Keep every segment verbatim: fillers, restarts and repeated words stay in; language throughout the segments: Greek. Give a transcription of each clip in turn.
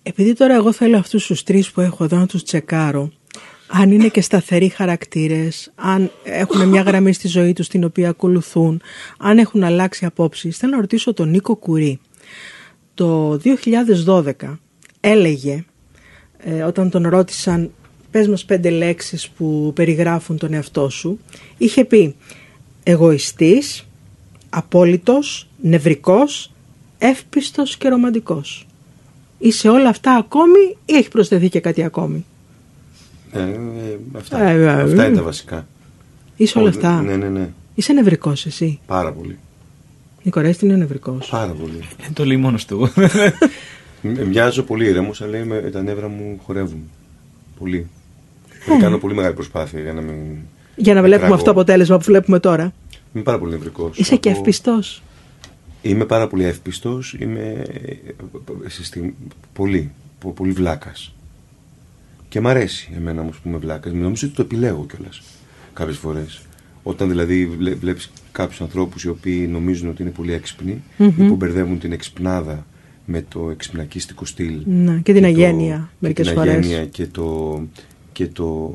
Επειδή τώρα εγώ θέλω αυτούς τους τρεις που έχω εδώ να τους τσεκάρω, αν είναι και σταθεροί χαρακτήρες, αν έχουν μια γραμμή στη ζωή τους την οποία ακολουθούν, αν έχουν αλλάξει απόψεις. Θέλω να ρωτήσω τον Νίκο Κουρί. Το δύο χιλιάδες δώδεκα έλεγε, ε, όταν τον ρώτησαν πες μας πέντε λέξεις που περιγράφουν τον εαυτό σου, είχε πει εγωιστής, απόλυτος, νευρικός, εύπιστος και ρομαντικός. Είσαι όλα αυτά ακόμη ή έχει προσθεθεί και κάτι ακόμη? Ε, ε, αυτά, ε, ε, αυτά ε, είναι τα βασικά. Είσαι όλα αυτά. Ναι, ναι, ναι. Είσαι νευρικός εσύ? Πάρα πολύ. Νικορέστη είναι νευρικός. Πάρα πολύ. Ε, το λέει μόνος του. Μοιάζω πολύ ήρεμος, αλλά είμαι, τα νεύρα μου χορεύουν. Πολύ. Ε. Κάνω πολύ μεγάλη προσπάθεια για να μην... Για να βλέπουμε τράγω. Αυτό το αποτέλεσμα που βλέπουμε τώρα. Είμαι πάρα πολύ νευρικός. Είσαι και εύπιστος? Είμαι πάρα πολύ εύπιστος. Είμαι πολύ, πολύ βλάκας. Και μ' αρέσει εμένα όμως που είμαι βλάκας. Νομίζω ότι το επιλέγω κιόλας κάποιες φορές. Όταν δηλαδή βλέπεις κάποιους ανθρώπους οι οποίοι νομίζουν ότι είναι πολύ έξυπνοι, mm-hmm. ή που μπερδεύουν την εξυπνάδα με το εξυπνακίστικο στυλ. Να, και την και αγένεια το, μερικές και φορές. Την αγένεια και, το, και το,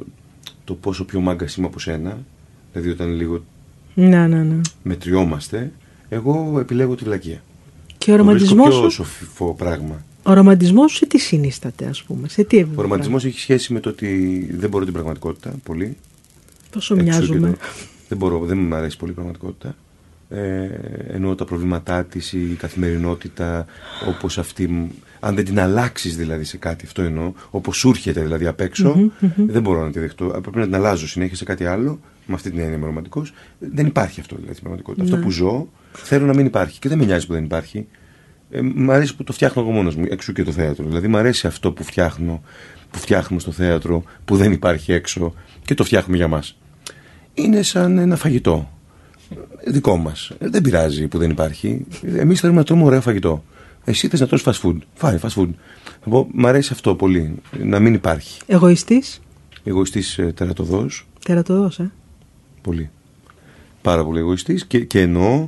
το πόσο πιο μάγκας είμαι από σένα. Δηλαδή όταν λίγο να, να, να. μετριόμαστε, εγώ επιλέγω τη βλακεία. Και ο ρομαντισμός σου... πιο σοφό πράγμα. Ο ρομαντισμός σου σε τι συνίσταται, ας πούμε? Σε τι ο ρομαντισμός έχει σχέση με το ότι δεν μπορώ την πραγματικότητα πολύ. Πόσο μοιάζουμε. Δεν μπορώ, δεν μου αρέσει πολύ η πραγματικότητα. Ε, εννοώ τα προβλήματά της, η καθημερινότητα, όπως αυτή, αν δεν την αλλάξεις δηλαδή σε κάτι, αυτό εννοώ, όπως σου έρχεται δηλαδή απ' έξω, mm-hmm, mm-hmm. δεν μπορώ να τη δεχτώ. Πρέπει να την αλλάζω συνέχεια σε κάτι άλλο, με αυτή την έννοια είμαι ρομαντικός. Δεν υπάρχει αυτό δηλαδή στην πραγματικότητα. Ναι. Αυτό που ζω θέλω να μην υπάρχει και δεν με νοιάζει που δεν υπάρχει. Ε, μ' αρέσει που το φτιάχνω εγώ μόνος μου, εξού και το θέατρο. Δηλαδή μ' αρέσει αυτό που φτιάχνω, που φτιάχνουμε στο θέατρο, που δεν υπάρχει έξω και το φτιάχνουμε για μας. Είναι σαν ένα φαγητό. Δικό μας. Δεν πειράζει που δεν υπάρχει. Εμείς θέλουμε να τρώμε ωραίο φαγητό. Εσύ θες να τρως fast food. Φάει fast food. Εγώ, μ' αρέσει αυτό πολύ. Να μην υπάρχει. Εγωιστής. Εγωιστής ε, τερατωδός. Τερατωδός, ε. Πολύ. Πάρα πολύ εγωιστής και, και εννοώ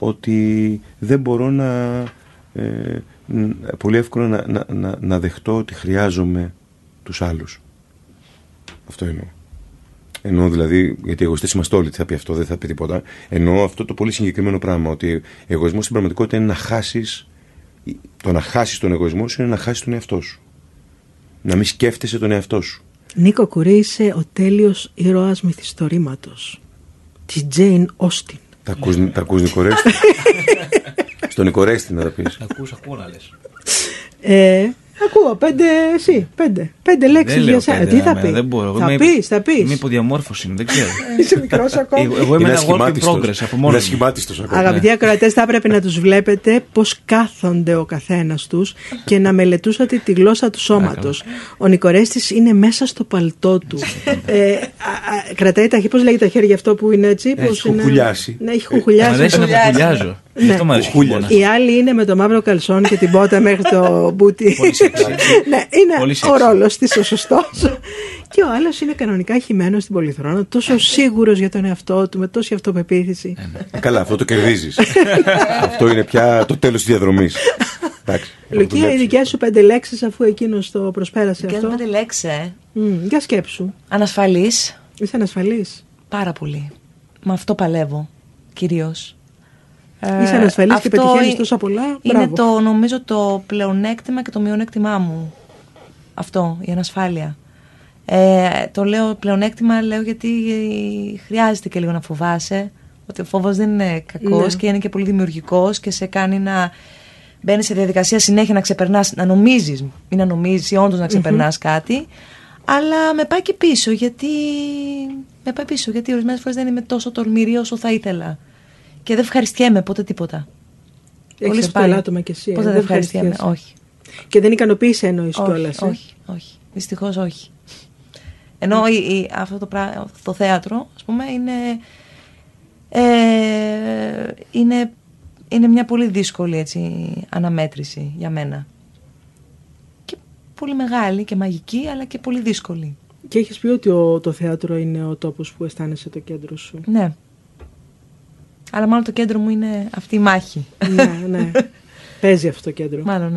ότι δεν μπορώ να. Ε, πολύ εύκολα να, να, να, να δεχτώ ότι χρειάζομαι τους άλλους. Αυτό εννοώ. Εννοώ δηλαδή, γιατί εγωιστές είμαστε όλοι, τι θα πει αυτό, δεν θα πει τίποτα. Εννοώ αυτό το πολύ συγκεκριμένο πράγμα, ότι εγωισμός στην πραγματικότητα είναι να χάσεις, το να χάσεις τον εγωισμό σου είναι να χάσεις τον εαυτό σου. Να μην σκέφτεσαι τον εαυτό σου. Νίκο Κουρί, είσαι ο τέλειος ήρωας μυθιστορήματος της Jane Austen. Τα ακούς, τα ακούς Νικορέστη? Στον Νικορέστη να τα πεις. Τα ακούς, ακούω να λες. Ε... Ακούω, πέντε εσύ, πέντε. Πέντε λέξεις για σένα. Τι θα πει? Δεν μπορώ. Θα πεις, θα πεις. Είμαι υποδιαμόρφωση, δεν ξέρω. Είσαι μικρός ακόμα. Εγώ είμαι ένα work in progress από μόνο. Είναι ασχημάτιστος ακόμα. Αγαπητοί ακροατές, θα έπρεπε να τους βλέπετε πώς κάθονται ο καθένας τους και να μελετούσατε τη γλώσσα του σώματος. Ο Νικορέστης είναι μέσα στο παλτό του. Κρατάει τα χέρια, πώς λέγεται τα χέρια αυτό που είναι έτσι? Έχει χουχουλιάσει. Ναι, έχει χουχουλιάσει. Μ' αρέσει να χουχουλιάζω. Οι άλλοι είναι με το μαύρο καλσόν και την πότα μέχρι το μπούτι. Ναι, είναι ο ρόλος της ο σωστός. Και ο άλλος είναι κανονικά χυμένος στην πολυθρόνα, τόσο σίγουρος για τον εαυτό του, με τόση αυτοπεποίθηση. Καλά, αυτό το κερδίζεις. Αυτό είναι πια το τέλος της διαδρομής. Λουκία, οι δικές σου πέντε λέξεις, αφού εκείνος το προσπέρασε αυτό. Και πέντε λέξεις, ε. Για σκέψου. Ανασφαλής. Είσαι ανασφαλής? Πάρα πολύ. Με αυτό παλεύω κυρίως. Είσαι ανασφαλής ε, και πετυχαίνεις τόσα πολλά. Είναι το, νομίζω, το πλεονέκτημα και το μειονέκτημά μου. Αυτό, η ανασφάλεια. Ε, το λέω πλεονέκτημα, λέω γιατί χρειάζεται και λίγο να φοβάσαι. Ότι ο φόβος δεν είναι κακός, ναι, και είναι και πολύ δημιουργικός και σε κάνει να μπαίνεις σε διαδικασία συνέχεια να ξεπερνάς, να νομίζεις, ή να νομίζεις ή όντως να ξεπερνάς mm-hmm. κάτι. Αλλά με πάει και πίσω, γιατί με πάει πίσω, γιατί ορισμένες φορές δεν είμαι τόσο τολμηρή όσο θα ήθελα. Και δεν ευχαριστιέμαι ποτέ τίποτα. Έχεις αυτό το άτομα κι εσύ. Ποτέ δεν, δεν ευχαριστιέμαι, όχι. Και δεν ικανοποίησε εννοείς κιόλας. Όχι, όχι, δυστυχώς όχι. Ενώ η, η, αυτό το, πρά, το θέατρο, ας πούμε, είναι, ε, είναι, είναι μια πολύ δύσκολη, έτσι, αναμέτρηση για μένα. Και πολύ μεγάλη και μαγική, αλλά και πολύ δύσκολη. Και έχεις πει ότι ο, το θέατρο είναι ο τόπος που αισθάνεσαι το κέντρο σου. Ναι. Αλλά μάλλον το κέντρο μου είναι αυτή η μάχη. Ναι, ναι. Παίζει αυτό το κέντρο. Μάλλον, ναι.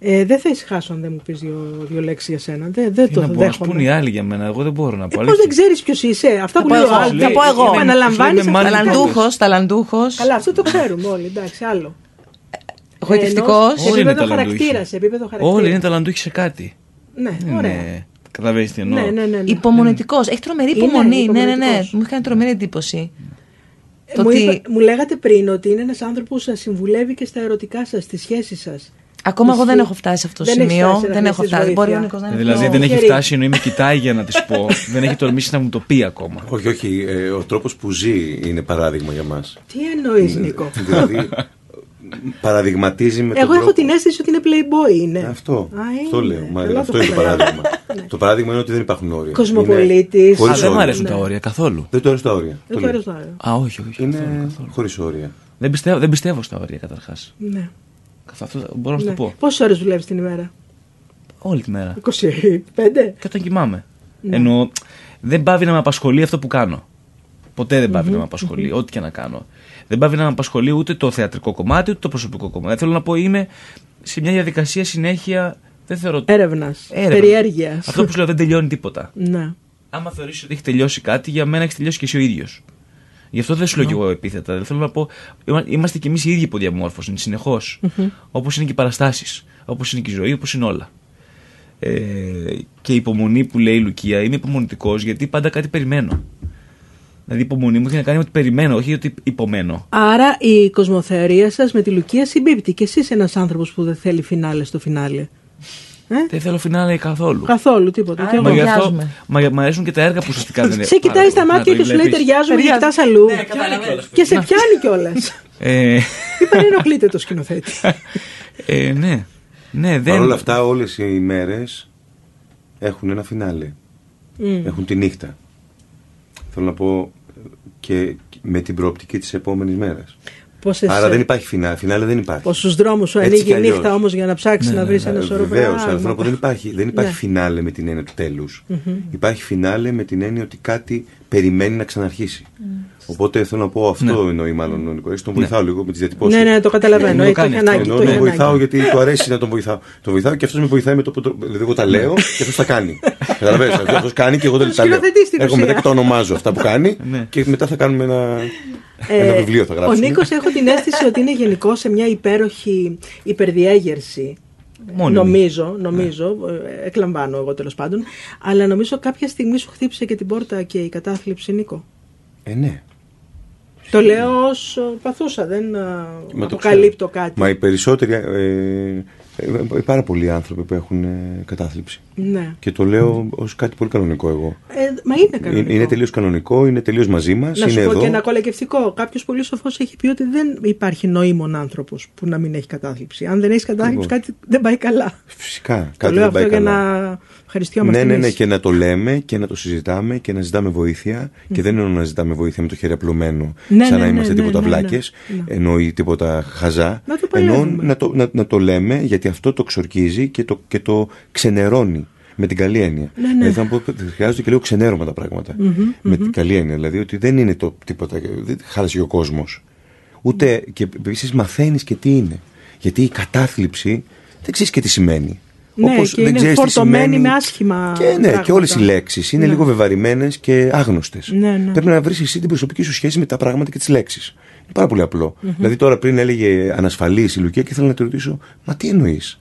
Ε, δεν θα ησυχάσω αν δεν μου πεις δύο, δύο λέξεις για σένα. Δεν, δεν Τι το να πω, δέχομαι. ας πούν οι άλλοι για μένα. Εγώ δεν μπορώ να πω. Ε, πώς δεν ξέρεις ποιος είσαι. Αυτά που λέω. Θα πω εγώ. Αναλαμβάνεις. Ταλαντούχος, ταλαντούχος. Καλά, αυτό το ξέρουμε όλοι. Εντάξει, άλλο. Γοητευτικός. Σε επίπεδο χαρακτήρα. Σε επίπεδο χαρακτήρα. Όλοι είναι ταλαντούχοι σε κάτι. Ναι, ωραία. Καταλαβαίνεις τι εννοώ. Ναι, ναι, ναι, ναι. Υπομονετικός. Έχει τρομερή υπομονή. Είναι Ναι, ναι, ναι. υπομονετικός. Μου είχε κάνει τρομερή εντύπωση. Μου, είπε, μου λέγατε πριν ότι είναι ένας άνθρωπος που σας συμβουλεύει και στα ερωτικά σας, στις σχέσεις σας. Ακόμα Εσύ... εγώ δεν έχω φτάσει σε αυτό το δεν σημείο. Δεν έχω φτάσει. Μπορεί ο Νίκος να είναι. Δηλαδή δεν έχει φτάσει ενώ με κοιτάει για να της πω. Δεν έχει τολμήσει να μου το πει ακόμα. Όχι, όχι. Ε, ο τρόπος που ζει είναι παράδειγμα για μας. Τι εννοείς, Νίκο? Δηλαδή παραδειγματίζει με τον Εγώ τρόπο. έχω την αίσθηση ότι είναι playboy, είναι. Αυτό, Α, αυτό είναι. λέω. Μα, Καλά αυτό το είναι το καταλάβω. παράδειγμα. Το παράδειγμα είναι ότι δεν υπάρχουν όρια. Κοσμοπολίτης. Είναι Α, δεν μου όρια. αρέσουν Ναι. τα όρια καθόλου. Δεν του αρέσουν τα όρια. Δεν Το το λέω. αρέσει να Α, όχι, όχι. Είναι καθόλου, καθόλου. χωρίς όρια. Δεν πιστεύω, δεν πιστεύω στα όρια καταρχάς. Ναι. Αυτό μπορώ να σου Ναι. το πω. Πόσες ώρες δουλεύεις την ημέρα? Όλη τη μέρα. είκοσι πέντε. Και όταν κοιμάμαι. Ναι. Ενώ δεν πάβει να με απασχολεί αυτό που κάνω. Ποτέ δεν πάβει να με απασχολεί, ό,τι και να κάνω. Δεν πάβει να με απασχολεί ούτε το θεατρικό κομμάτι, ούτε το προσωπικό κομμάτι. Θέλω να πω, είμαι σε μια διαδικασία συνέχεια. Δεν θεωρώ. Έρευνας. Έρευνα. Περιέργειας. Αυτό που σου λέω δεν τελειώνει τίποτα. Ναι. Άμα θεωρείς ότι έχει τελειώσει κάτι, για μένα έχει τελειώσει και εσύ ο ίδιος. Γι' αυτό δεν σου λέω κι εγώ επίθετα. Δεν θέλω να πω. είμα- Είμαστε κι εμείς οι ίδιοι υποδιαμόρφωσοι, συνεχώς. Όπως είναι και οι παραστάσεις, όπως είναι και η ζωή, όπως είναι όλα. Ε, και η υπομονή που λέει η Λουκία, είμαι υπομονητικός γιατί πάντα κάτι περιμένω. Δηλαδή η υπομονή μου έχει να κάνει με ότι περιμένω, όχι ότι υπομένω. Άρα η κοσμοθεωρία σας με τη Λουκία συμπίπτει. Και εσείς ένας άνθρωπος που δεν θέλει φινάλε στο φινάλε. Ε? Δεν θέλω φινάλε καθόλου. Καθόλου, τίποτα. Άρα Και εγώ. Μα γι' αυτό ταιριάζουμε. μα, μ' αρέσουν και τα έργα που ουσιαστικά δεν είναι. Σε κοιτάει στα μάτια και σου λέει ταιριάζουμε και κοιτάς αλλού. Και σε πιάνει κιόλας. Ε, Μην παρενοχλείτε το σκηνοθέτη. ε, ναι. Ναι, δεν. Παρ' όλα αυτά, όλες οι μέρες έχουν ένα φινάλε. Mm. Έχουν τη νύχτα. Θέλω να πω και με την προοπτική της επόμενης μέρας. Πόσες, Άρα δεν υπάρχει φινάλε. Φινάλε δεν υπάρχει. Πόσους δρόμους σου Έτσι ανοίγει κι η αλλιώς. νύχτα όμως για να ψάξεις Ναι, να ναι, βρεις ναι, ένα σωρό Βεβαίως, αλλά πράγματα. θέλω να πω δεν υπάρχει, δεν υπάρχει Ναι. φινάλε με την έννοια του τέλους. Υπάρχει φινάλε με την έννοια ότι κάτι περιμένει να ξαναρχίσει. Οπότε θέλω να πω αυτό Ναι. εννοεί μάλλον ο Νικολάκης. Τον βοηθάω λίγο με τις διατυπώσεις. Ναι, ναι, το καταλαβαίνω. Ναι, Έχει το το κάνει έχει ανάγκη. αυτό. Ενώ το τον έχει βοηθάω ανάγκη. γιατί του αρέσει να τον βοηθάω. Τον βοηθάω και αυτό με βοηθάει με το που. Δηλαδή, εγώ τα λέω και αυτό τα κάνει. Καταλαβαίνεις. Αυτό κάνει και εγώ δεν τα λέω. Σκηνοθετής στην Εγώ ουσία. μετά και το ονομάζω αυτά που κάνει Ναι. και μετά θα κάνουμε ένα, Ε, ένα βιβλίο. Θα Ο γράψουμε. Νίκος έχω την αίσθηση ότι είναι γενικώ σε μια υπέροχη υπερδιέγερση. Μόνιμη. Νομίζω, νομίζω, ε, εκλαμβάνω εγώ τέλος πάντων, αλλά νομίζω κάποια στιγμή σου χτύπησε και την πόρτα και η κατάθλιψη, Νίκο. Ε, ναι. Το λέω ως ε, παθούσα, δεν ε, Μα το αποκαλύπτω ξέρω. κάτι. Μα οι περισσότεροι. Ε, ε, ε, πάρα πολλοί άνθρωποι που έχουν ε, κατάθλιψη. Ναι. Και το λέω ως κάτι πολύ κανονικό εγώ. Ε, μα είναι κανονικό. Είναι, είναι τελείως κανονικό, είναι τελείως μαζί μας. Να σου είναι πω εδώ. και ένα κολακευτικό. Κάποιο πολύ σοφό έχει πει ότι δεν υπάρχει νοήμων άνθρωπο που να μην έχει κατάθλιψη. Αν δεν έχει κατάθλιψη, Λοιπόν. κάτι δεν πάει καλά. Φυσικά. Το Κάτι λέω δεν πάει αυτό για καλά. να ευχαριστιόμαστε. Ναι, ναι, ναι, εμείς. και να το λέμε και να το συζητάμε και να ζητάμε βοήθεια. Και δεν εννοώ να ζητάμε βοήθεια με το χέρι απλωμένο, Ναι, σαν ναι, να ναι, είμαστε ναι, τίποτα ναι, ναι, βλάκες, ναι. εννοεί τίποτα χαζά. Να το Εννοώ παλεύουμε. να το, να, να το λέμε γιατί αυτό το ξορκίζει και το, και το ξενερώνει. Με την καλή έννοια. Ναι, ναι. Δηλαδή θα πω, χρειάζονται και λίγο ξενέρωμα τα πράγματα. Με την καλή έννοια. Δηλαδή ότι δεν είναι το τίποτα. Δεν χάλασε ο κόσμος. Ούτε και επίσης μαθαίνεις και τι είναι. Γιατί η κατάθλιψη δεν ξέρεις και τι σημαίνει. Ναι, Όπως και δεν είναι ξέρεις τι φορτωμένη σημαίνει. με άσχημα Και ναι, πράγματα. και όλες οι λέξεις είναι Ναι. λίγο βεβαρημένες και άγνωστες. Ναι, ναι. Πρέπει να βρεις εσύ την προσωπική σου σχέση με τα πράγματα και τις λέξεις. Είναι πάρα πολύ απλό. Δηλαδή τώρα πριν έλεγε ανασφαλής η Λουκία και ήθελα να τη ρωτήσω, μα τι εννοείς?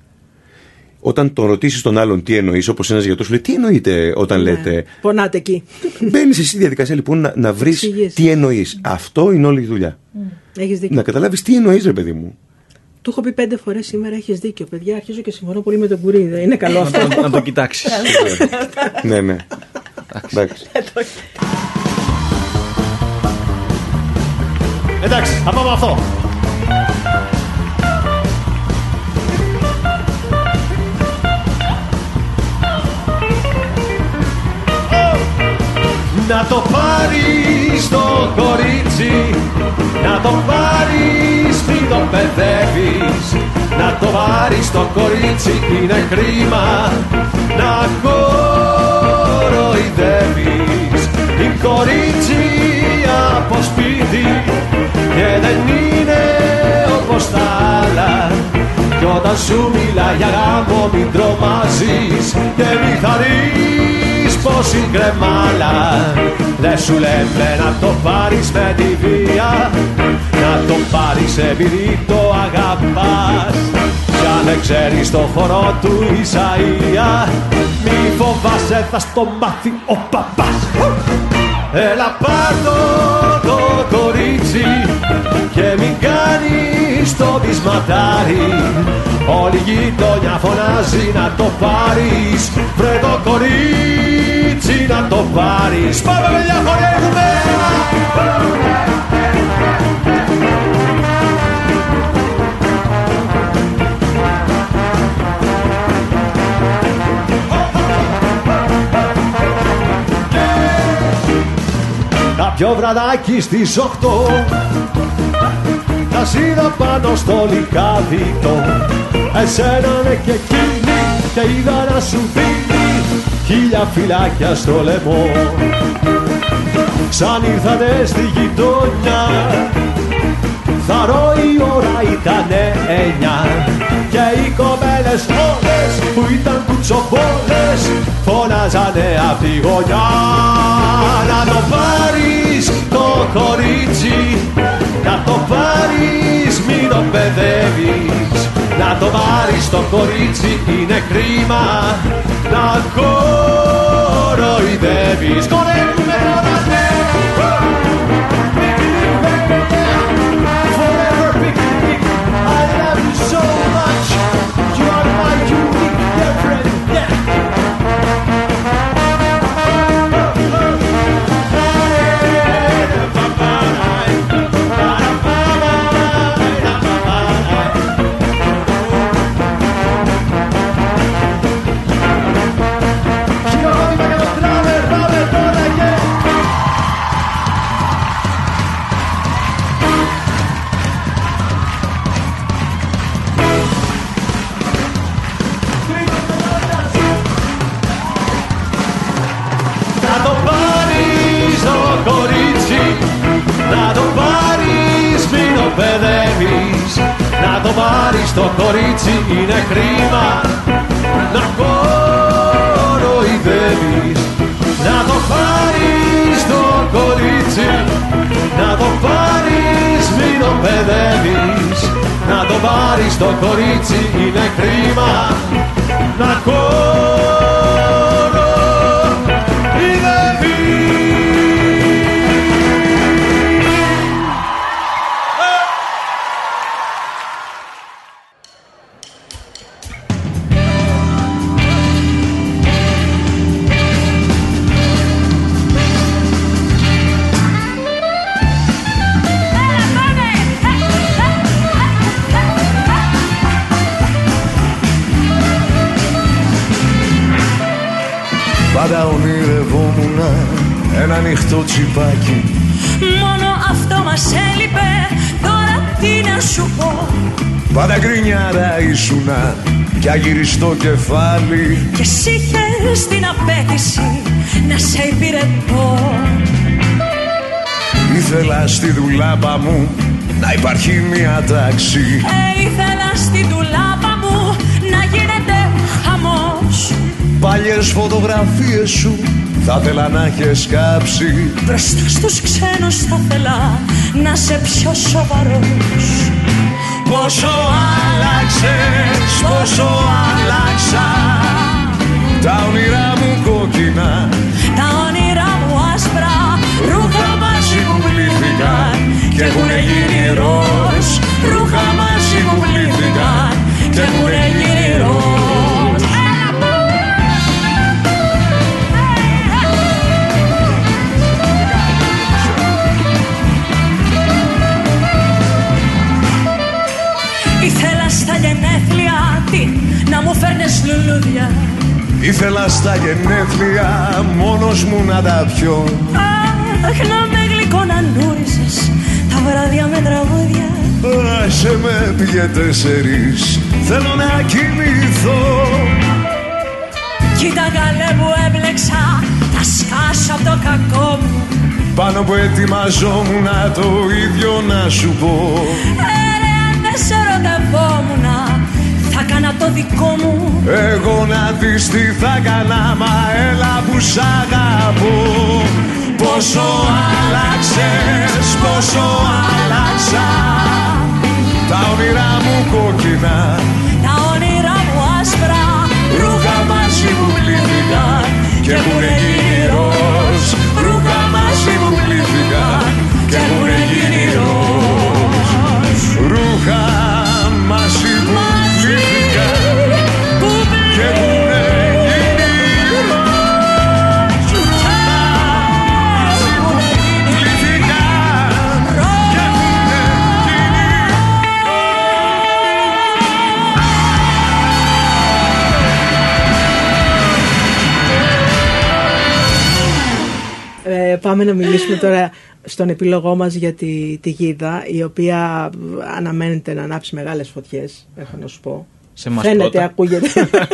Όταν τον ρωτήσεις τον άλλον τι εννοείς, όπως ένας γιατρός σου λέει, τι εννοείτε όταν Ναι. λέτε. Πονάτε εκεί. Μπαίνεις εσύ στη διαδικασία λοιπόν να, να βρεις Εξηγήσεις. τι εννοείς. Αυτό είναι όλη η δουλειά. Έχεις δίκιο. Να καταλάβεις τι εννοείς, ρε παιδί μου. Του έχω πει πέντε φορές σήμερα, έχεις δίκιο. Παιδιά, αρχίζω και συμφωνώ πολύ με τον Κουρίδα. Είναι καλό αυτό. Να το κοιτάξεις. Ναι, ναι. Εντάξει. Εντάξει, θα πάμε αυτό. Να το πάρεις το κορίτσι, να το πάρεις μην το παιδεύεις. Να το πάρεις το κορίτσι, είναι κρίμα να κοροϊδεύεις. Είναι κορίτσι από σπίτι και δεν είναι όπως τα άλλα. Κι όταν όταν σου μιλάει για γάμο μην τρομάζεις και μη χαρείς πως είναι κρεμάλα. Δεν σου λέμε να το πάρεις με τη βία, να το πάρεις επειδή το αγαπάς. Κι αν δεν ξέρεις το χώρο του Ισαΐα, μη φοβάσαι θα στο μάθει ο παπάς. Έλα πάρ' το κορίτσι και μην κάνεις το βυσματάρι. Όλη η γειτονιά φωνάζει να το πάρεις. Βρε το κορίτσι να το πάρεις. Πάμε παιδιά, χορεύουμε! Κάποιο βραδάκι στις οχτώ τα σίδα πάνω στο λικάδικο. Εσένα ναι και εκείνη και είδα να σου δίνει χίλια φυλάκια στο λαιμό. Σαν ήρθατε στη γειτονιά θαρώ η ώρα ήτανε εννιά και οι κοπέλες όλες που ήταν κουτσομπόλες φώναζανε απ' τη γωνιά. Να το πάρεις το κορίτσι, να το πάρεις μην το παιδεύεις. Να το πάρεις το κορίτσι είναι κρίμα να κοροϊδεύεις. Κορεύουμε τώρα ναι! Forever picnic, I love you so much. You are my unique girlfriend, yeah. Να το πάρεις το κορίτσι είναι κρίμα να κοροϊδεύεις. Να το πάρεις το κορίτσι, να το πάρεις μην το παιδεύεις. Να το πάρεις το κορίτσι είναι κρίμα να κοροϊδεύεις. Πάντα ονειρευόμουνα ένα ανοιχτό τσιπάκι. Μόνο αυτό μας έλειπε, τώρα τι να σου πω. Πάντα γκρινιάρα ήσουνα κι αγυριστό κεφάλι. Και εσύ είχες την απέτηση να σε υπηρετώ. Ήθελα στη δουλάπα μου να υπάρχει μια τάξη. Ε, ήθελα στη δουλάπα μου να γίνεται χαμός. Παλιές φωτογραφίες σου θα θέλα να έχεις κάψει. Μπροστά στους ξένους θα θέλα να σε πιο σοβαρός. Πόσο άλλαξες, πόσο άλλαξα. Τα όνειρά μου κόκκινα, τα όνειρά μου άσπρα, ρούχα μαζί μου πλήθηκαν και έχουνε γίνει ροζ. Ρούχα μαζί μου πλήθηκαν και έχουνε γίνει ροζ. Ήθελα στα γενέθλια τι, να μου φέρνες λουλούδια. Ήθελα στα γενέθλια μόνος μου να τα πιω. Αχ, να με γλυκονανούριζες τα βράδια με τραγούδια. Άσε με πήγε τέσσερις, θέλω να κοιμηθώ. Κοίτα καλέ που έμπλεξα, θα σκάσω απ' το κακό μου. Πάνω που ετοιμαζόμουν το ίδιο να σου πω. Ε, ρε, αν δεν σε ερωτευόμουνα, θα έκανα το δικό μου. Εγώ να δεις τι θα έκανα, μα έλα που σ' αγαπώ. Πόσο άλλαξες, πόσο άλλαξα. Τα όνειρά μου κόκκινα, Τα όνειρά μου άσπρα, ρούχα μαζί μου πλήθηκαν και έχουνε γίνει ροζ. Ρούχα μαζί μου πλήθηκαν και έχουνε γίνει ροζ. Ρούχα μαζί μου πλήθηκαν και έχουνε γίνει ροζ. Ρούχα μαζί μου πλήθηκαν και έχουνε γίνει Ε, πάμε να μιλήσουμε τώρα στον επίλογό μας για τη, τη Γίδα, η οποία αναμένεται να ανάψει μεγάλες φωτιές, έχω να σου πω. Σε εμάς Φαίνεται, πρώτα. ακούγεται.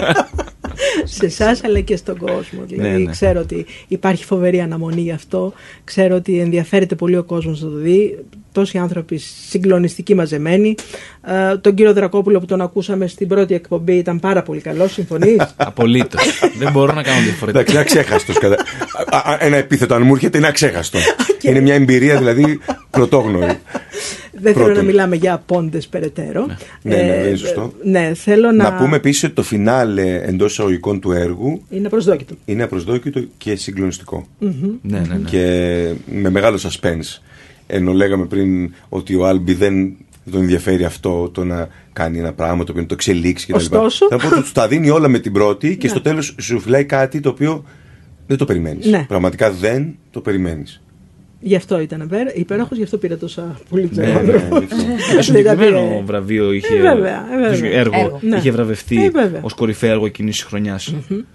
Σε εσάς αλλά και στον κόσμο. Δηλαδή, Ναι, ναι. ξέρω ότι υπάρχει φοβερή αναμονή γι' αυτό. Ξέρω ότι ενδιαφέρεται πολύ ο κόσμος να το δει. Τόσοι άνθρωποι συγκλονιστικοί μαζεμένοι. Ε, τον κύριο Δρακόπουλο που τον ακούσαμε στην πρώτη εκπομπή ήταν πάρα πολύ καλό. Συμφωνείς? Απολύτως. Δεν μπορώ να κάνω διαφορετικά. Εντάξει, είναι αξέχαστος. Κατα... Α, α, ένα επίθετο, αν μου έρχεται, είναι αξέχαστο. Είναι μια εμπειρία δηλαδή πρωτόγνωρη. Δεν θέλω Πρώτον. να μιλάμε για απόντες περαιτέρω. Ναι, ναι, δεν είναι σωστό. Ναι, θέλω να... Να πούμε επίσης ότι το φινάλε εντός εισαγωγικών του έργου Είναι προσδόκητο. είναι απροσδόκητο και συγκλονιστικό. Ναι, ναι, ναι. Και με μεγάλο suspense. Ενώ λέγαμε πριν ότι ο Άλμπι δεν τον ενδιαφέρει αυτό, το να κάνει ένα πράγμα το οποίο να το εξελίξει κτλ. Ωστόσο- Θα πω ότι του τα δίνει όλα με την πρώτη και στο τέλος σου φυλάει κάτι το οποίο δεν το περιμένεις. Ναι. Πραγματικά δεν το περιμένεις. Γι' αυτό ήταν υπέροχος, γι' αυτό πήρε τόσα πολύ Ναι, ναι, ναι, αυτό. Το συγκεκριμένο βραβείο είχε, Ε, βέβαια, ε, βέβαια. έργο, Έργο. Ναι. είχε βραβευτεί Ε, βέβαια. ως κορυφαίο έργο εκείνης της χρονιάς.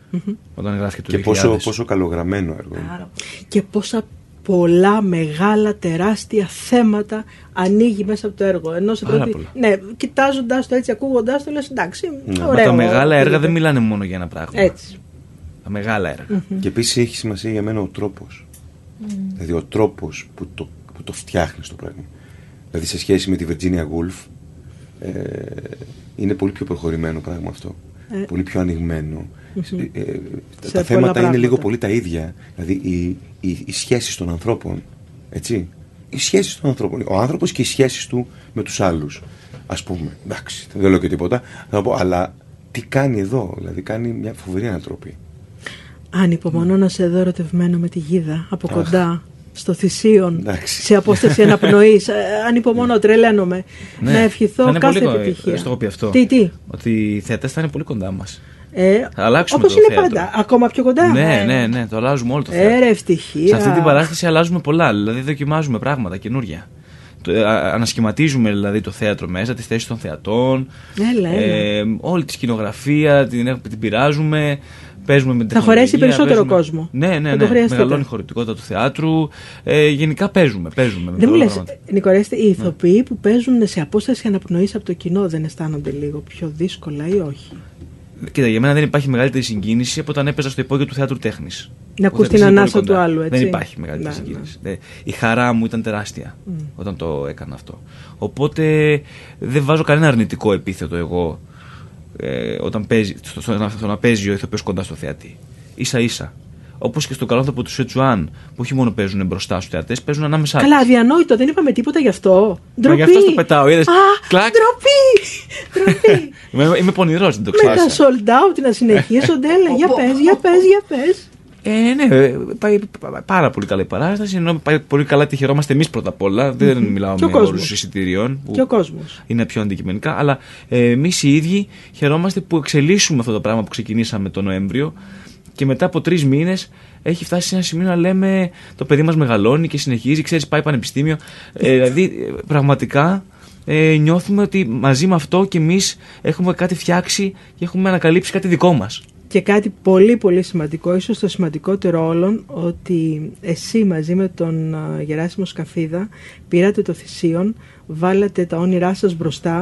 Όταν γράφηκε το Και δύο χιλιάδες. πόσο, πόσο καλογραμμένο έργο είναι. Και πόσα πολλά μεγάλα τεράστια θέματα ανοίγει μέσα από το έργο. Ενώ σε Πάρα πρώτη... πολλά. Ναι, κοιτάζοντας το έτσι, ακούγοντας το, λες εντάξει, Ναι. ωραίο. Μα τα μεγάλα έργα ακούγεται. δεν μιλάνε μόνο για ένα πράγμα. Έτσι. Τα μεγάλα έργα. Και επίσης έχει σημασία για μένα ο τρόπος. Δηλαδή ο τρόπος που το, που το φτιάχνεις το πράγμα. Δηλαδή σε σχέση με τη Virginia Woolf ε, είναι πολύ πιο προχωρημένο πράγμα αυτό. Ε. Πολύ πιο ανοιγμένο. Ε, ε, τα πολλά θέματα είναι πράγματα. λίγο πολύ τα ίδια. Δηλαδή οι, οι, οι σχέσεις των ανθρώπων. Έτσι. Οι σχέσεις των ανθρώπων. Ο άνθρωπος και οι σχέσεις του με τους άλλους. Ας πούμε. Εντάξει, δεν λέω και τίποτα. Θα πω, αλλά τι κάνει εδώ. Δηλαδή κάνει μια φοβερή ανατροπή. Ανυπομονώ να σε δω ερωτευμένο με τη Γίδα από κοντά, στο Θησίον, Εντάξει. σε απόσταση αναπνοής. Ε, Ανυπομονώ, τρελαίνομαι. Ναι. Να Θα ευχηθώ είναι κάθε πολύ, επιτυχία. στο έχω πει αυτό. Τι, τι. Ότι οι θεατές θα είναι πολύ κοντά μας. Ε, Θα αλλάξουμε όπως το είναι θέατρο. πάντα. Ακόμα πιο κοντά. Ναι, ναι, ναι, το αλλάζουμε όλο το Ε, θέατρο. ρε, ευτυχία. Σε αυτή την παράσταση αλλάζουμε πολλά. Δηλαδή δοκιμάζουμε πράγματα καινούργια. Το, ε, α, ανασχηματίζουμε δηλαδή το θέατρο μέσα, τις θέσεις των θεατών. Έλα, έλα. Ε, όλη τη σκηνογραφία την, έχουμε- την πειράζουμε. Παίζουμε με την Θα χωρέσει τεχνολογία, περισσότερο παίζουμε- κόσμο. Ναι, ναι, Θα το ναι. χρειαστείτε. Μεγαλώνει η χωρητικότητα του θεάτρου. Ε, γενικά παίζουμε. παίζουμε με Δεν μου πολλά λες, πράγματα. Νικορέστη, οι ηθοποιοί που παίζουν σε απόσταση αναπνοής από το κοινό δεν αισθάνονται λίγο πιο δύσκολα ή όχι? Κοίτα, για μένα δεν υπάρχει μεγαλύτερη συγκίνηση από όταν έπαιζα στο υπόγειο του θεάτρου τέχνης. Να Ο ακούς θεατής την είναι ανάσα πολύ του κοντά. άλλου, έτσι. Δεν υπάρχει μεγαλύτερη Ναι, ναι. συγκίνηση. Ε, Η χαρά μου ήταν τεράστια όταν το έκανα αυτό. Οπότε δεν βάζω κανένα αρνητικό επίθετο εγώ ε, όταν παίζει, στο, στο, να- στο να παίζει ο ηθοποιός κοντά στο θεατή. Ίσα ίσα. Όπως και στον καλό άνθρωπο του Σετσουάν, που όχι μόνο παίζουν μπροστά στους θεατές, παίζουν ανάμεσά τους. Καλά, αδιανόητο, δεν είπαμε τίποτα γι' αυτό. Ντροπή. γι' αυτό στο πετάω, είδες. Α, Κλακ. ντροπή. Ντροπή. Είμαι, είμαι πονηρός, δεν το Με τα ξέρεις. sold out να συνεχίσονται, έλα, για πες, για πες, για πες. Ε, ναι, πάει πάρα πολύ καλά η παράσταση. Ενώ πάει πολύ καλά τη χαιρόμαστε εμείς πρώτα απ' όλα. Δεν μιλάω Και ο με κόσμος. όρους εισιτηρίων. που Και ο κόσμος. Είναι πιο αντικειμενικά. Αλλά ε, εμείς οι ίδιοι χαιρόμαστε που εξελίσσουμε αυτό το πράγμα που ξεκινήσαμε τον Νοέμβριο. Και μετά από τρεις μήνες έχει φτάσει σε ένα σημείο να λέμε το παιδί μας μεγαλώνει και συνεχίζει, ξέρεις, πάει πανεπιστήμιο. Ε, δηλαδή, ε, πραγματικά ε, νιώθουμε ότι μαζί με αυτό και εμείς έχουμε κάτι φτιάξει και έχουμε ανακαλύψει κάτι δικό μας. Και κάτι πολύ πολύ σημαντικό, ίσως το σημαντικότερο όλων, ότι εσύ μαζί με τον α, Γεράσιμο Σκαφίδα πήρατε το Θησίον, βάλατε τα όνειρά σας μπροστά,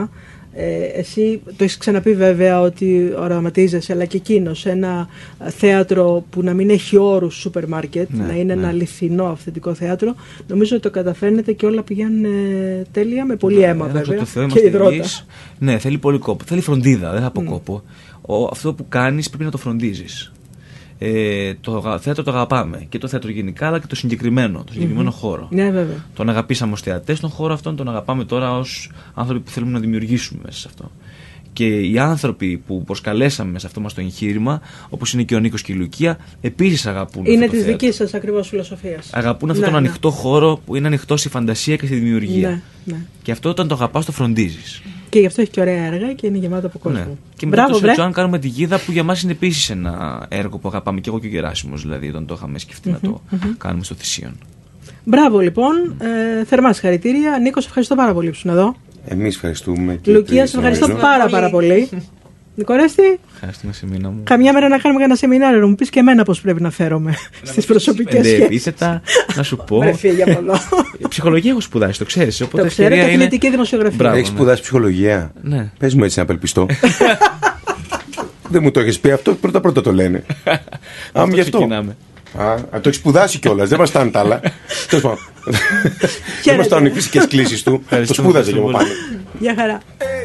Ε, εσύ το έχεις ξαναπεί βέβαια ότι οραματίζεσαι, αλλά και εκείνος ένα θέατρο που να μην έχει όρους σούπερ μάρκετ, ναι, να είναι ναι. ένα αληθινό αυθεντικό θέατρο. Νομίζω ότι το καταφέρνετε και όλα πηγαίνουν τέλεια, με πολύ αίμα ναι, βέβαια. Το και υδρότα. Ναι, θέλει πολύ κόπο. Θέλει φροντίδα, δεν θα πω Mm. κόπο. Ο, αυτό που κάνεις πρέπει να το φροντίζεις. Ε, το θέατρο το αγαπάμε. Και το θέατρο γενικά, αλλά και το συγκεκριμένο, το συγκεκριμένο mm-hmm. χώρο. Ναι, βέβαια. Τον αγαπήσαμε ως θεατές τον χώρο αυτόν, τον αγαπάμε τώρα ως άνθρωποι που θέλουμε να δημιουργήσουμε μέσα σε αυτό. Και οι άνθρωποι που προσκαλέσαμε σε αυτό μας το εγχείρημα, όπως είναι και ο Νίκος και η Λουκία, επίσης αγαπούν είναι αυτό το θέατρο. της δικής σας ακριβώς φιλοσοφίας. Αγαπούν αυτόν ναι, τον ναι. ανοιχτό χώρο που είναι ανοιχτό στη φαντασία και στη δημιουργία. Ναι, ναι. Και αυτό όταν το αγαπάς το φροντίζεις. Και γι' αυτό έχει και ωραία έργα και είναι γεμάτο από κόσμο. Ναι. Και μετά Μπράβο, το βρε. Σετζουάν κάνουμε τη Γίδα, που για μας είναι επίσης ένα έργο που αγαπάμε και εγώ και ο Γεράσιμος, δηλαδή, όταν το είχαμε σκεφτεί mm-hmm, να το mm-hmm. κάνουμε στο Θησίον. Μπράβο λοιπόν, ε, θερμά συγχαρητήρια. Νίκο, ευχαριστώ πάρα πολύ που ήσουν εδώ. Εμείς ευχαριστούμε. Λουκία, σε ευχαριστώ πάρα, πάρα πάρα πολύ. Νικορέστη, ευχαριστούμε σε μήνα μου. καμιά μέρα να κάνουμε ένα σεμινάριο, να μου πεις και εμένα πώς πρέπει να φέρομαι στις προσωπικές σχέσεις. Επίθετα, να σου πω. Βρε, φύγε από εδώ. Ψυχολογία έχω σπουδάσει, το ξέρεις. Το ξέρω και αθλητική είναι... δημοσιογραφία. Έχεις σπουδάσει ψυχολογία. Ναι. Πες μου έτσι να απελπιστώ. Δεν μου το έχεις πει αυτό, πρώτα πρώτα το λένε. Άμα γι' αυτό. Α, το έχει σπουδάσει κιόλας, δεν μας φτάνει τα άλλα. Τέλος πάντων. Δεν μας φτάνουν οι φυσικές κλήσεις του. Το σπούδαζε λίγο πάνω. Γεια χαρά.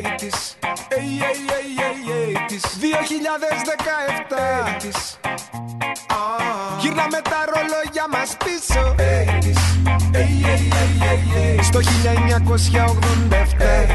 δύο χιλιάδες δεκαεπτά γύρναμε τα ρολόγια μας πίσω στο χίλια εννιακόσια ογδόντα επτά.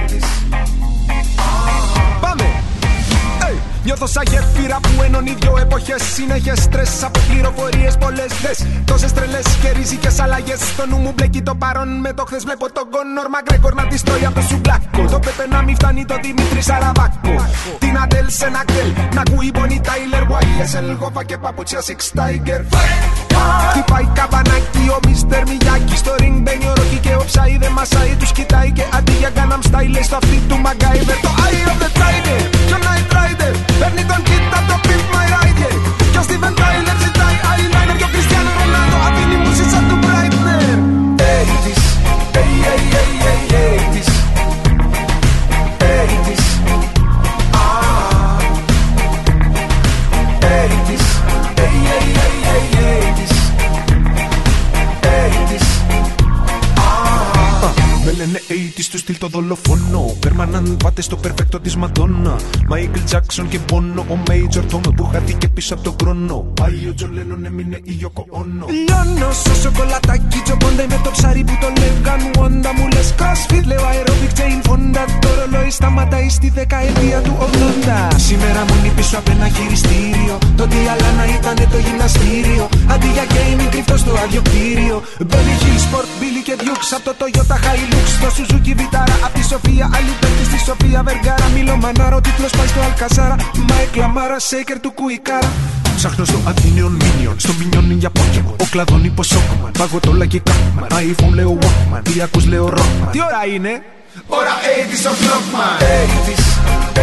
Πάμε! Νιώθω σαν γέφυρα που ενώνει δυο εποχές. Συνέχες στρες από πληροφορίες πολλές. Δες τόσες τρελές και ριζικές αλλαγές. Στο νου μου μπλέκει το παρόν με το χθες. Βλέπω τον Κόνορ Μαγκρέγκορ να της τρώει απ' το σουμπλάκο. Το Πέπε να μην φτάνει το Δημήτρη Σαραβάκο. Την Αντέλ σε ένα κτέλ να ακούει Μπονι Τάιλερ. Γουάι ες ελ γόφα και παπούτσια Six Tiger. Χτυπάει καμπανάκι ο Μίστερ Μιγιάκη. Στο ring μπαίνει ο Ρόκι και ο Ψάι δεν μασάει. Τους κοιτάει και αντί για Gangnam Style λέει στο αυτί του Μαγκάιβερ. Το Eye of the Tiger και ο Night Rider. Παίρνει τον κοίτα το Pimp My Rider. Και ο Steven Tyler ζητάει eyeliner. Και ο Cristiano Ronaldo αφήνει μουσική σαν του Breitner. ογδόντα, ογδόντα, με λένε ογδόντα του στυλ το δολοφόνο. Περμανάν πάτε στο περφέκτο της Μαντόνα. Μάικλ Τζάκσον και Μπόνο. Ο Μέιτζορ Τόμο που χάθηκε πίσω από τον χρόνο. Πάει ο Τζον Λένον έμεινε η Γιώκο Όνο. Λιώνω στο σοκολατάκι τσομπόντα με το ψάρι που το λέγαν Wanda. Μου λες CrossFit λέω aerobic chain Fonda. Το ρολόι σταματάει στη δεκαετία του ογδόντα. Σήμερα μου είναι πίσω από ένα χειριστήριο. Το Διαλάνα ήτανε το γυμναστήριο. Αντί για gaming κρυφτό στο άδειο κτίριο. Benny Hill Sport, Billy και Dukes από το Toyota Hilux. Στο Suzuki Vitara, απ' τη Σοφία Αλιμπέρτη στη Σοφία Βεργάρα. Μίλο Μανάρο, τίτλος πάει στο Αλκασάρα. Μάικ Λαμάρα, Shaker του Κουικάρα. Ψάχνω στο Athenion Minion, στο Minion για Pokemon. Ο κλαδόν υπό Σόκμαν, παγωτό like Kaufman. iPhone λέω Walkman, τι ακούς λέω Rockman. Τι ώρα είναι? Ώρα ογδόντα ο Vlogman. ογδόντα,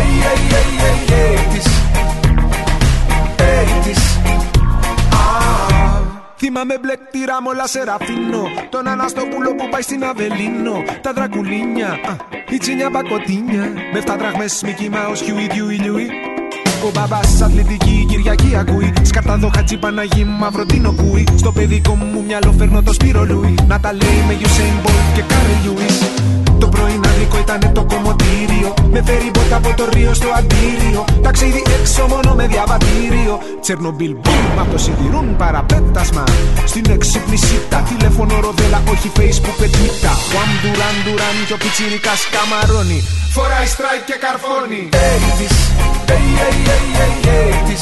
θυμάμαι μπλεκτήρα μ' όλα σεραφίνο. Τον Αναστόπουλο που πάει στην Αβελίνο. Τα δρακουλίνια, α, η τσίνια πακοτίνια. Με εφτά δραχμές Mickey Mouse, Huey, Dewey, Louie. Ο μπαμπάς αθλητική Κυριακή ακούει. Σκαρταδό Χατζή Παναγί μαυρωτίνο κούι. Στο παιδικό μου μυαλό φέρνω το Σπύρο Λούι. Να τα λέει με Usain Bolt και Κάρι Λιουίς. Το πρωί αδρικό ήτανε το κομμωτήριο. Με φέρει μπότα από το Ρίο στο Αντίριο. Ταξίδι έξω μόνο με διαβατήριο. Τσερνομπίλ μπούμ απ' το σιδηρούν παραπέτασμα. Στην εξυπνησίτα τηλέφωνο ροδέλα, όχι Facebook ετμίτα. Γουαμ ντουράν ντουράν κι ο πιτσιρικάς καμαρώνει. Φοράει στράικ και καρφώνει. Έιτις, έι έι έι έι έιτις,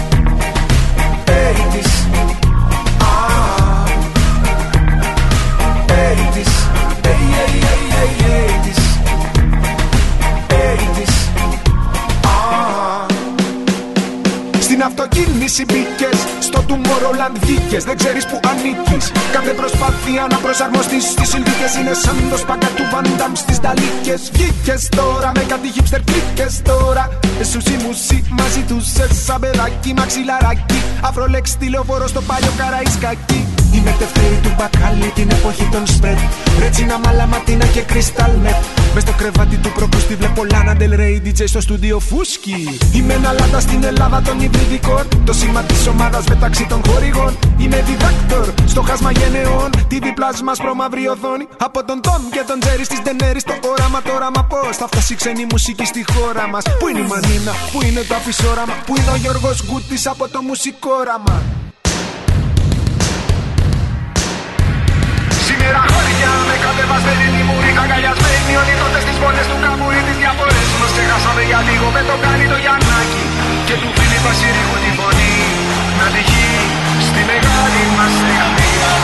έιτις, έιτις, έι έι έι έι έιτις, έιτις. Στην αυτοκίνηση μπήκες, στο Tomorrowland βγήκες. Δεν ξέρεις που ανήκεις. Κάθε προσπάθεια να προσαρμοστείς στις συνθήκες είναι σαν το σπάκα του Βαντάμ στις ταλίκες. Βγήκες τώρα με κάτι hipster κλίκες τώρα. Σουσί μουσί μαζί τους σε σαν παιδάκι μαξιλαράκι. Αφρολέξ τηλεοφόρο στο παλιό Καραϊσκάκι. Η μετευτήρη του μπακάλι την εποχή των σπρετ. Ρέτσινα, μαλαματίνα και κρυστάλνετ. Μες στο κρεβάτι του προκρούστη βλέπω Λάνα Del Rey, ντι τζέι στο στούντιο φούσκι. Είμαι ένα λάτα στην Ελλάδα των υβριδικών. Το σήμα της ομάδας μεταξύ των χορηγών. Είμαι διδάκτορ στο χάσμα γενεών. τι βι πλάσμα προμαύρη οθόνη. Από τον Τόμ και τον Τζέρι στις Ντενέρι. Το όραμα, το όραμα πώς θα φτάσει ξένη μουσική στη χώρα μας. Πού είναι η Μανίνα, πού είναι το αφισόραμα. Πού είναι ο Γιώργος Γκούτης από το μουσικόραμα. Σήμερα χώρια με κατεβασμένη τιμούρη. Αγκαλιασμένοι όλοι τότε στις πόλες του καμπούρι. Τις διαφορές μας ξεχάσαμε για λίγο. Με το κάνει το Γιαννάκι και του φίλοι Βασίλικου τη φωνή. Να τυχεί στη μεγάλη μας στεγανή.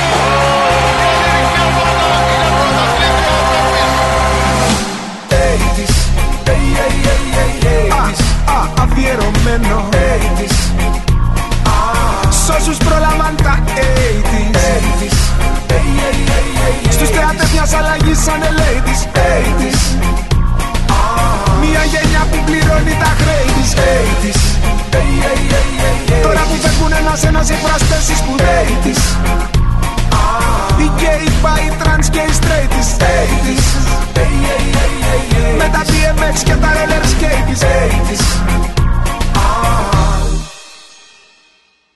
Αφιερωμένο σ' όσους πρόλαβαν τα ογδόντα. Στους θεάτες μιας αλλαγής σαν ladies. Μια γενιά που πληρώνει τα χρέη της. Τώρα που φεύγουν ένας ένας οι φραστές οι σπουδαίοι της. Οι γκέι, οι τρανς και οι straight της. Με τα μπι εμ εξ και τα roller skate της.